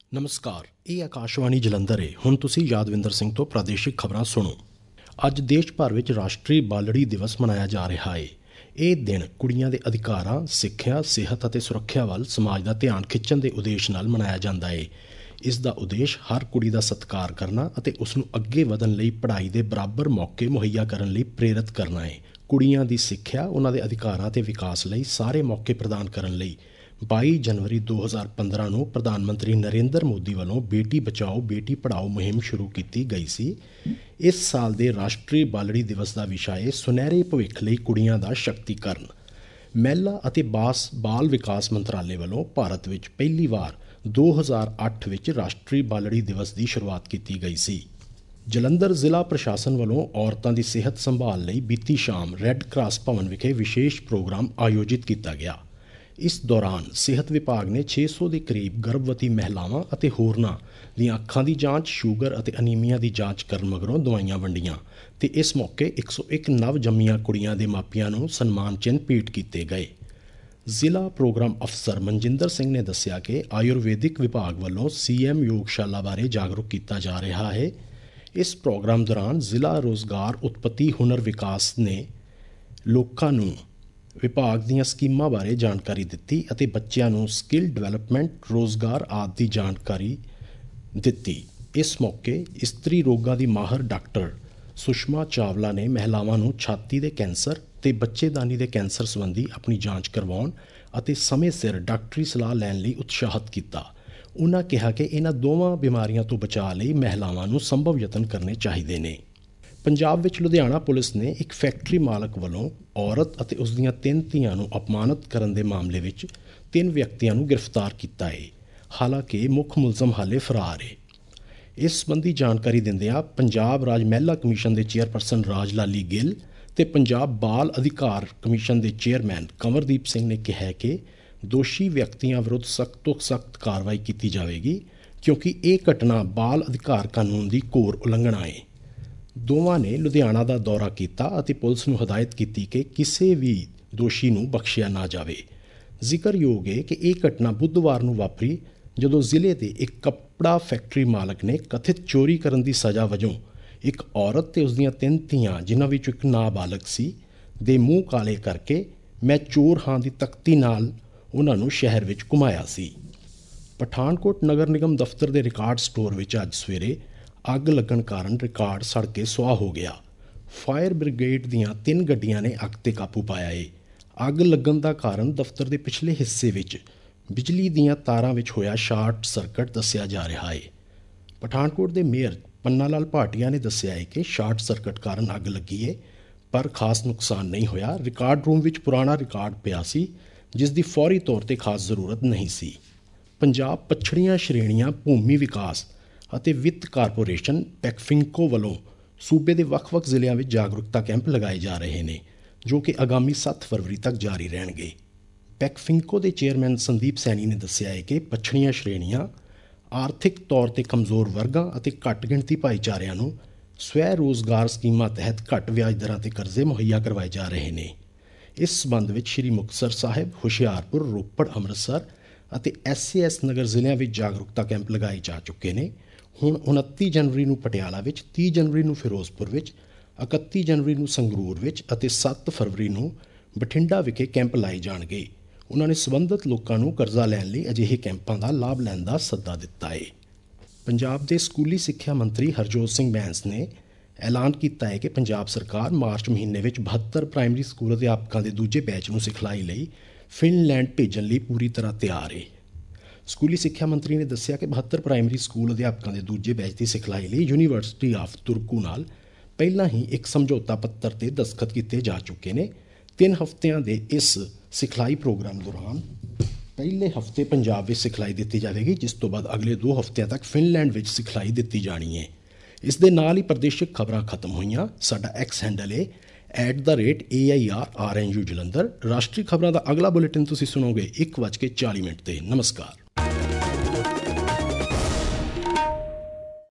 ਨਮਸਕਾਰ, ਇਹ ਆਕਾਸ਼ਵਾਣੀ ਜਲੰਧਰ ਹੈ। ਹੁਣ ਤੁਸੀਂ ਯਾਦਵਿੰਦਰ ਸਿੰਘ ਤੋਂ ਪ੍ਰਾਦੇਸ਼ਿਕ ਖਬਰਾਂ ਸੁਣੋ। ਅੱਜ ਦੇਸ਼ ਭਰ ਵਿੱਚ ਰਾਸ਼ਟਰੀ ਬਾਲੜੀ ਦਿਵਸ ਮਨਾਇਆ ਜਾ ਰਿਹਾ ਹੈ। ਇਹ ਦਿਨ ਕੁੜੀਆਂ ਦੇ ਅਧਿਕਾਰਾਂ, ਸਿੱਖਿਆ, ਸਿਹਤ ਅਤੇ ਸੁਰੱਖਿਆ ਵੱਲ ਸਮਾਜ ਦਾ ਧਿਆਨ ਖਿੱਚਣ ਦੇ ਉਦੇਸ਼ ਨਾਲ ਮਨਾਇਆ ਜਾਂਦਾ ਹੈ। ਇਸ ਦਾ ਉਦੇਸ਼ ਹਰ ਕੁੜੀ ਦਾ ਸਤਿਕਾਰ ਕਰਨਾ ਅਤੇ ਉਸ ਨੂੰ ਅੱਗੇ ਵਧਣ ਲਈ ਪੜ੍ਹਾਈ ਦੇ ਬਰਾਬਰ ਮੌਕੇ ਮੁਹੱਈਆ ਕਰਨ ਲਈ ਪ੍ਰੇਰਿਤ ਕਰਨਾ ਹੈ। ਕੁੜੀਆਂ ਦੀ ਸਿੱਖਿਆ, ਉਹਨਾਂ ਦੇ ਅਧਿਕਾਰਾਂ ਅਤੇ ਵਿਕਾਸ ਲਈ ਸਾਰੇ ਮੌਕੇ ਪ੍ਰਦਾਨ ਕਰਨ ਲਈ 22 ਜਨਵਰੀ 2015 ਨੂੰ ਪ੍ਰਧਾਨ ਮੰਤਰੀ ਨਰਿੰਦਰ ਮੋਦੀ ਵੱਲੋਂ ਬੇਟੀ ਬਚਾਓ ਬੇਟੀ ਪੜ੍ਹਾਓ ਮੁਹਿੰਮ ਸ਼ੁਰੂ ਕੀਤੀ ਗਈ ਸੀ। ਇਸ ਸਾਲ ਦੇ ਰਾਸ਼ਟਰੀ ਬਾਲੜੀ ਦਿਵਸ ਦਾ ਵਿਸ਼ਾ ਹੈ ਸੁਨਹਿਰੇ ਭਵਿੱਖ ਲਈ ਕੁੜੀਆਂ ਦਾ ਸ਼ਕਤੀਕਰਨ। ਮਹਿਲਾ ਅਤੇ ਬਾਲ ਵਿਕਾਸ ਮੰਤਰਾਲੇ ਵੱਲੋਂ ਭਾਰਤ ਵਿੱਚ ਪਹਿਲੀ ਵਾਰ 2008 ਵਿੱਚ ਰਾਸ਼ਟਰੀ ਬਾਲੜੀ ਦਿਵਸ ਦੀ ਸ਼ੁਰੂਆਤ ਕੀਤੀ ਗਈ ਸੀ। ਜਲੰਧਰ ਜ਼ਿਲ੍ਹਾ ਪ੍ਰਸ਼ਾਸਨ ਵੱਲੋਂ ਔਰਤਾਂ ਦੀ ਸਿਹਤ ਸੰਭਾਲ ਲਈ ਬੀਤੀ ਸ਼ਾਮ ਰੈੱਡ ਕਰਾਸ ਭਵਨ ਵਿਖੇ ਵਿਸ਼ੇਸ਼ ਪ੍ਰੋਗਰਾਮ ਆਯੋਜਿਤ ਕੀਤਾ ਗਿਆ। ਇਸ ਦੌਰਾਨ ਸਿਹਤ ਵਿਭਾਗ ਨੇ 600 ਦੇ ਕਰੀਬ ਗਰਭਵਤੀ ਮਹਿਲਾਵਾਂ ਅਤੇ ਹੋਰਨਾਂ ਦੀਆਂ ਅੱਖਾਂ ਦੀ ਜਾਂਚ, ਸ਼ੂਗਰ ਅਤੇ ਅਨੀਮੀਆ ਦੀ ਜਾਂਚ ਕਰਨ ਮਗਰੋਂ ਦਵਾਈਆਂ ਵੰਡੀਆਂ ਤੇ ਇਸ ਮੌਕੇ 101 ਨਵ ਜੰਮੀਆਂ ਕੁੜੀਆਂ ਦੇ ਮਾਪਿਆਂ ਨੂੰ ਸਨਮਾਨ ਚਿੰਨ੍ਹ ਭੇਟ ਕੀਤੇ ਗਏ। ਜ਼ਿਲ੍ਹਾ ਪ੍ਰੋਗਰਾਮ ਅਫਸਰ ਮਨਜਿੰਦਰ ਸਿੰਘ ਨੇ ਦੱਸਿਆ ਕਿ ਆਯੁਰਵੈਦਿਕ ਵਿਭਾਗ ਵੱਲੋਂ CM ਯੋਗਸ਼ਾਲਾ ਬਾਰੇ ਜਾਗਰੂਕ ਕੀਤਾ ਜਾ ਰਿਹਾ ਹੈ। ਇਸ ਪ੍ਰੋਗਰਾਮ ਦੌਰਾਨ ਜ਼ਿਲ੍ਹਾ ਰੋਜ਼ਗਾਰ ਉਤਪਤੀ ਹੁਨਰ ਵਿਕਾਸ ਨੇ ਲੋਕਾਂ ਨੂੰ ਵਿਭਾਗ ਦੀਆਂ ਸਕੀਮਾਂ ਬਾਰੇ ਜਾਣਕਾਰੀ ਦਿੱਤੀ ਅਤੇ ਬੱਚਿਆਂ ਨੂੰ ਸਕਿੱਲ ਡਿਵੈਲਪਮੈਂਟ, ਰੋਜ਼ਗਾਰ ਆਦਿ ਦੀ ਜਾਣਕਾਰੀ ਦਿੱਤੀ। ਇਸ ਮੌਕੇ ਇਸਤਰੀ ਰੋਗਾਂ ਦੀ ਮਾਹਰ ਡਾਕਟਰ ਸੁਸ਼ਮਾ ਚਾਵਲਾ ਨੇ ਮਹਿਲਾਵਾਂ ਨੂੰ ਛਾਤੀ ਦੇ ਕੈਂਸਰ ਤੇ ਬੱਚੇਦਾਨੀ ਦੇ ਕੈਂਸਰ ਸੰਬੰਧੀ ਆਪਣੀ ਜਾਂਚ ਕਰਵਾਉਣ ਅਤੇ ਸਮੇਂ ਸਿਰ ਡਾਕਟਰੀ ਸਲਾਹ ਲੈਣ ਲਈ ਉਤਸ਼ਾਹਿਤ ਕੀਤਾ। ਉਨ੍ਹਾਂ ਕਿਹਾ ਕਿ ਇਹਨਾਂ ਦੋਵਾਂ ਬਿਮਾਰੀਆਂ ਤੋਂ ਬਚਾਅ ਲਈ ਮਹਿਲਾਵਾਂ ਨੂੰ ਸੰਭਵ ਯਤਨ ਕਰਨੇ ਚਾਹੀਦੇ ਨੇ। ਪੰਜਾਬ ਵਿੱਚ ਲੁਧਿਆਣਾ ਪੁਲਿਸ ਨੇ ਇੱਕ ਫੈਕਟਰੀ ਮਾਲਕ ਵੱਲੋਂ ਔਰਤ ਅਤੇ ਉਸ ਦੀਆਂ 3 ਧੀਆਂ ਨੂੰ ਅਪਮਾਨਿਤ ਕਰਨ ਦੇ ਮਾਮਲੇ ਵਿੱਚ 3 ਵਿਅਕਤੀਆਂ ਨੂੰ ਗ੍ਰਿਫਤਾਰ ਕੀਤਾ ਹੈ। ਹਾਲਾਂਕਿ ਮੁੱਖ ਮੁਲਜ਼ਮ ਹਾਲੇ ਫਰਾਰ ਹੈ। ਇਸ ਸੰਬੰਧੀ ਜਾਣਕਾਰੀ ਦਿੰਦਿਆਂ ਪੰਜਾਬ ਰਾਜ ਮਹਿਲਾ ਕਮਿਸ਼ਨ ਦੇ ਚੇਅਰਪਰਸਨ ਰਾਜ ਲਾਲੀ ਗਿੱਲ ਤੇ ਪੰਜਾਬ ਬਾਲ ਅਧਿਕਾਰ ਕਮਿਸ਼ਨ ਦੇ ਚੇਅਰਮੈਨ ਕੰਵਰਦੀਪ ਸਿੰਘ ਨੇ ਕਿਹਾ ਕਿ ਦੋਸ਼ੀ ਵਿਅਕਤੀਆਂ ਵਿਰੁੱਧ ਸਖਤ ਤੋਂ ਸਖਤ ਕਾਰਵਾਈ ਕੀਤੀ ਜਾਵੇਗੀ ਕਿਉਂਕਿ ਇਹ ਘਟਨਾ ਬਾਲ ਅਧਿਕਾਰ ਕਾਨੂੰਨ ਦੀ ਘੋਰ ਉਲੰਘਣਾ ਹੈ। ਦੋਵਾਂ ਨੇ ਲੁਧਿਆਣਾ ਦਾ ਦੌਰਾ ਕੀਤਾ ਅਤੇ ਪੁਲਿਸ ਨੂੰ ਹਦਾਇਤ ਕੀਤੀ ਕਿ ਕਿਸੇ ਵੀ ਦੋਸ਼ੀ ਨੂੰ ਬਖਸ਼ਿਆ ਨਾ ਜਾਵੇ। ਜ਼ਿਕਰਯੋਗ ਹੈ ਕਿ ਇਹ ਘਟਨਾ ਬੁੱਧਵਾਰ ਨੂੰ ਵਾਪਰੀ ਜਦੋਂ ਜ਼ਿਲ੍ਹੇ ਦੇ ਇੱਕ ਕੱਪੜਾ ਫੈਕਟਰੀ ਮਾਲਕ ਨੇ ਕਥਿਤ ਚੋਰੀ ਕਰਨ ਦੀ ਸਜ਼ਾ ਵਜੋਂ ਇੱਕ ਔਰਤ ਤੇ ਉਸ ਦੀਆਂ 3 ਧੀਆਂ, ਜਿਨ੍ਹਾਂ ਵਿੱਚੋਂ ਇੱਕ ਨਾਬਾਲਗ ਸੀ, ਦੇ ਮੂੰਹ ਕਾਲੇ ਕਰਕੇ ਮੈਂ ਚੋਰ ਹਾਂ ਦੀ ਤਖਤੀ ਨਾਲ ਉਹਨਾਂ ਨੂੰ ਸ਼ਹਿਰ ਵਿੱਚ ਘੁਮਾਇਆ ਸੀ। ਪਠਾਨਕੋਟ ਨਗਰ ਨਿਗਮ ਦਫ਼ਤਰ ਦੇ ਰਿਕਾਰਡ ਸਟੋਰ ਵਿੱਚ ਅੱਜ ਸਵੇਰੇ ਅੱਗ ਲੱਗਣ ਕਾਰਨ ਰਿਕਾਰਡ ਸੜ ਕੇ ਸੁਆਹ ਹੋ ਗਿਆ। ਫਾਇਰ ਬ੍ਰਿਗੇਡ ਦੀਆਂ 3 ਗੱਡੀਆਂ ਨੇ ਅੱਗ ਤੇ ਕਾਬੂ ਪਾਇਆ ਹੈ। ਅੱਗ ਲੱਗਣ ਦਾ ਕਾਰਨ ਦਫ਼ਤਰ ਦੇ ਪਿਛਲੇ ਹਿੱਸੇ ਵਿੱਚ ਬਿਜਲੀ ਦੀਆਂ ਤਾਰਾਂ ਵਿੱਚ ਹੋਇਆ ਸ਼ਾਰਟ ਸਰਕਟ ਦੱਸਿਆ ਜਾ ਰਿਹਾ ਹੈ। ਪਠਾਨਕੋਟ ਦੇ ਮੇਅਰ ਪੰਨਾ ਲਾਲ ਭਾਟੀਆ ਨੇ ਦੱਸਿਆ ਹੈ ਕਿ ਸ਼ਾਰਟ ਸਰਕਟ ਕਾਰਨ ਅੱਗ ਲੱਗੀ ਹੈ, ਪਰ ਖਾਸ ਨੁਕਸਾਨ ਨਹੀਂ ਹੋਇਆ। ਰਿਕਾਰਡ ਰੂਮ ਵਿੱਚ ਪੁਰਾਣਾ ਰਿਕਾਰਡ ਪਿਆ ਸੀ ਜਿਸ ਦੀ ਫੌਰੀ ਤੌਰ ਤੇ ਖਾਸ ਜ਼ਰੂਰਤ ਨਹੀਂ ਸੀ। ਪੰਜਾਬ ਪਛੜੀਆਂ ਸ਼੍ਰੇਣੀਆਂ ਭੂਮੀ ਵਿਕਾਸ ਅਤੇ ਵਿੱਤ ਕਾਰਪੋਰੇਸ਼ਨ ਪੈਕਫਿੰਕੋ ਵੱਲੋਂ ਸੂਬੇ ਦੇ ਵੱਖ-ਵੱਖ ਜ਼ਿਲ੍ਹਿਆਂ ਵਿੱਚ ਜਾਗਰੂਕਤਾ ਕੈਂਪ ਲਗਾਏ ਜਾ ਰਹੇ ਨੇ ਜੋ ਕਿ ਆਗਾਮੀ 7 ਫਰਵਰੀ ਤੱਕ ਜਾਰੀ ਰਹਿਣਗੇ। ਪੈਕਫਿੰਕੋ ਦੇ ਚੇਅਰਮੈਨ ਸੰਦੀਪ ਸੈਣੀ ਨੇ ਦੱਸਿਆ ਹੈ ਕਿ ਪਛੜੀਆਂ ਸ਼੍ਰੇਣੀਆਂ, ਆਰਥਿਕ ਤੌਰ ਤੇ ਕਮਜ਼ੋਰ ਵਰਗਾਂ ਅਤੇ ਘੱਟ ਗਿਣਤੀ ਭਾਈਚਾਰਿਆਂ ਨੂੰ ਸਵੈ ਰੋਜ਼ਗਾਰ ਸਕੀਮਾਂ ਤਹਿਤ ਘੱਟ ਵਿਆਜ ਦਰਾਂ ਤੇ ਕਰਜ਼ੇ ਮੁਹੱਈਆ ਕਰਵਾਏ ਜਾ ਰਹੇ ਨੇ। ਇਸ ਸਬੰਧ ਵਿੱਚ ਸ਼੍ਰੀ ਮੁਕਤਸਰ ਸਾਹਿਬ, ਹੁਸ਼ਿਆਰਪੁਰ, ਰੋਪੜ, ਅੰਮ੍ਰਿਤਸਰ ਅਤੇ SAS ਨਗਰ ਜ਼ਿਲ੍ਹਿਆਂ ਵਿੱਚ ਜਾਗਰੂਕਤਾ ਕੈਂਪ ਲਗਾਏ ਜਾ ਚੁੱਕੇ ਨੇ। ਹੁਣ 29 ਜਨਵਰੀ ਨੂੰ ਪਟਿਆਲਾ ਵਿੱਚ, 30 ਜਨਵਰੀ ਨੂੰ ਫਿਰੋਜ਼ਪੁਰ ਵਿੱਚ, 31 ਜਨਵਰੀ ਨੂੰ ਸੰਗਰੂਰ ਵਿੱਚ ਅਤੇ 7 ਫਰਵਰੀ ਨੂੰ ਬਠਿੰਡਾ ਵਿਖੇ ਕੈਂਪ ਲਾਏ ਜਾਣਗੇ। ਉਹਨਾਂ ਨੇ ਸਬੰਧਤ ਲੋਕਾਂ ਨੂੰ ਕਰਜ਼ਾ ਲੈਣ ਲਈ ਅਜਿਹੇ ਕੈਂਪਾਂ ਦਾ ਲਾਭ ਲੈਣ ਦਾ ਸੱਦਾ ਦਿੱਤਾ ਹੈ। ਪੰਜਾਬ ਦੇ ਸਕੂਲੀ ਸਿੱਖਿਆ ਮੰਤਰੀ ਹਰਜੋਤ ਸਿੰਘ ਬੈਂਸ ਨੇ ਐਲਾਨ ਕੀਤਾ ਹੈ ਕਿ ਪੰਜਾਬ ਸਰਕਾਰ ਮਾਰਚ ਮਹੀਨੇ ਵਿੱਚ 72 ਪ੍ਰਾਇਮਰੀ ਸਕੂਲ ਅਧਿਆਪਕਾਂ ਦੇ ਦੂਜੇ ਬੈਚ ਨੂੰ ਸਿਖਲਾਈ ਲਈ ਫਿਨਲੈਂਡ ਭੇਜਣ ਲਈ ਪੂਰੀ ਤਰ੍ਹਾਂ ਤਿਆਰ ਹੈ। ਸਕੂਲੀ ਸਿੱਖਿਆ ਮੰਤਰੀ ਨੇ ਦੱਸਿਆ ਕਿ 72 ਪ੍ਰਾਇਮਰੀ ਸਕੂਲ ਅਧਿਆਪਕਾਂ ਦੇ ਦੂਜੇ ਬੈਚ ਦੀ ਸਿਖਲਾਈ ਲਈ ਯੂਨੀਵਰਸਿਟੀ ਆਫ ਤੁਰਕੂ ਨਾਲ ਪਹਿਲਾਂ ਹੀ ਇੱਕ ਸਮਝੌਤਾ ਪੱਤਰ ਤੇ ਦਸਤਖਤ ਕੀਤੇ ਜਾ ਚੁੱਕੇ ਨੇ। 3 ਹਫ਼ਤਿਆਂ ਦੇ ਇਸ ਸਿਖਲਾਈ ਪ੍ਰੋਗਰਾਮ ਦੌਰਾਨ ਪਹਿਲੇ ਹਫ਼ਤੇ ਪੰਜਾਬ ਵਿੱਚ ਸਿਖਲਾਈ ਦਿੱਤੀ ਜਾਵੇਗੀ, ਜਿਸ ਤੋਂ ਬਾਅਦ ਅਗਲੇ 2 ਹਫ਼ਤਿਆਂ ਤੱਕ ਫਿਨਲੈਂਡ ਵਿੱਚ ਸਿਖਲਾਈ ਦਿੱਤੀ ਜਾਣੀ ਹੈ। ਇਸ ਦੇ ਨਾਲ ਹੀ ਪ੍ਰਦੇਸ਼ਿਕ ਖਬਰਾਂ ਖਤਮ ਹੋਈਆਂ। ਸਾਡਾ X ਹੈਂਡਲ ਹੈ @AIRRNU ਜਲੰਧਰ। ਰਾਸ਼ਟਰੀ ਖਬਰਾਂ ਦਾ ਅਗਲਾ ਬੁਲੇਟਿਨ ਤੁਸੀਂ ਸੁਣੋਗੇ 1:40 ਤੇ। ਨਮਸਕਾਰ।